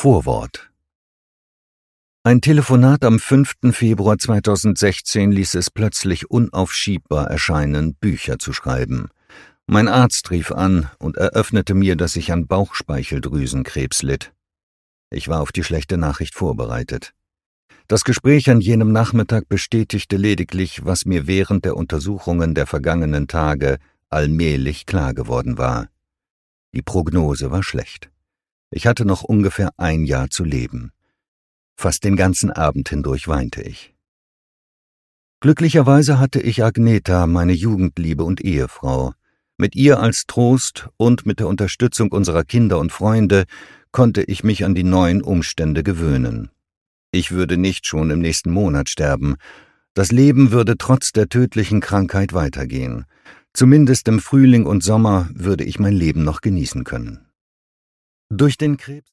Vorwort. Ein Telefonat am 5. Februar 2016 ließ es plötzlich unaufschiebbar erscheinen, Bücher zu schreiben. Mein Arzt rief an und eröffnete mir, dass ich an Bauchspeicheldrüsenkrebs litt. Ich war auf die schlechte Nachricht vorbereitet. Das Gespräch an jenem Nachmittag bestätigte lediglich, was mir während der Untersuchungen der vergangenen Tage allmählich klar geworden war. Die Prognose war schlecht. Ich hatte noch ungefähr 1 Jahr zu leben. Fast den ganzen Abend hindurch weinte ich. Glücklicherweise hatte ich Agneta, meine Jugendliebe und Ehefrau. Mit ihr als Trost und mit der Unterstützung unserer Kinder und Freunde konnte ich mich an die neuen Umstände gewöhnen. Ich würde nicht schon im nächsten Monat sterben. Das Leben würde trotz der tödlichen Krankheit weitergehen. Zumindest im Frühling und Sommer würde ich mein Leben noch genießen können. Durch den Krebs